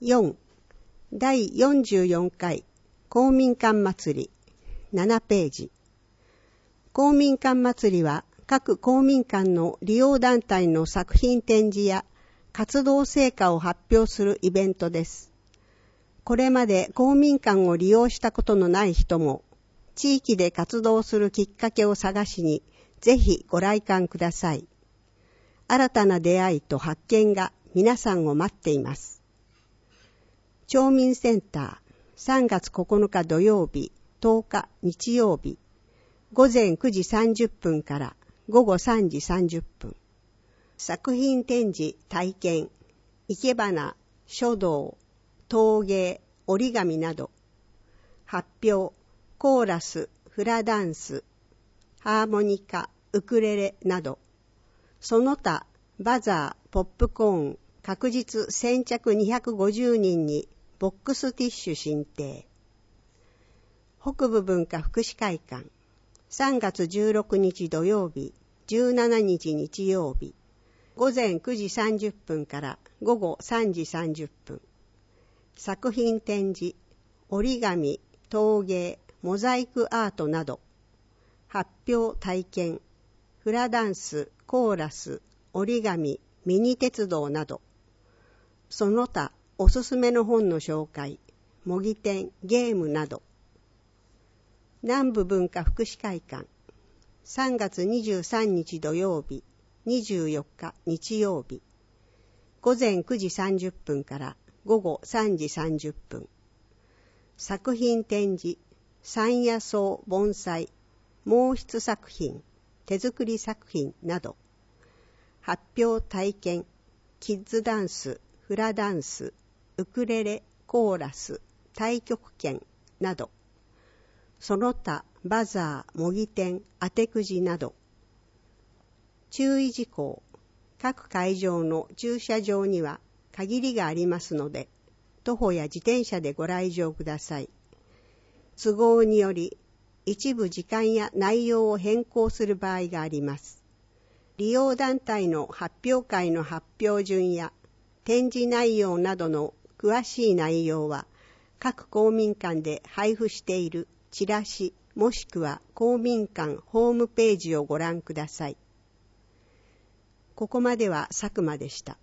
4. 第44回公民館祭り7ページ。公民館祭りは各公民館の利用団体の作品展示や活動成果を発表するイベントです。これまで公民館を利用したことのない人も地域で活動するきっかけを探しにぜひご来館ください。新たな出会いと発見が皆さんを待っています。町民センター3月9日土曜日、10日日曜日、午前9時30分から午後3時30分。作品展示体験、生け花、書道、陶芸、折り紙など、発表、コーラス、フラダンス、ハーモニカ、ウクレレなど、その他、バザー、ポップコーン、確実先着250人にボックスティッシュ進呈。北部文化福祉会館3月16日土曜日、17日日曜日、午前9時30分から午後3時30分。作品展示、折り紙、陶芸、モザイクアートなど、発表体験、フラダンス、コーラス、折り紙、ミニ鉄道など、その他おすすめの本の紹介、模擬店、ゲームなど。南部文化福祉会館3月23日土曜日、24日日曜日、午前9時30分から午後3時30分。作品展示、山野草盆栽、毛筆作品、手作り作品など、発表体験、キッズダンス、フラダンス、ウクレレ、コーラス、太極拳など、その他バザー、模擬店、当てくじなど。注意事項、各会場の駐車場には限りがありますので、徒歩や自転車でご来場ください。都合により、一部時間や内容を変更する場合があります。利用団体の発表会の発表順や展示内容などの詳しい内容は、各公民館で配布しているチラシもしくは公民館ホームページをご覧ください。ここまでは佐久間でした。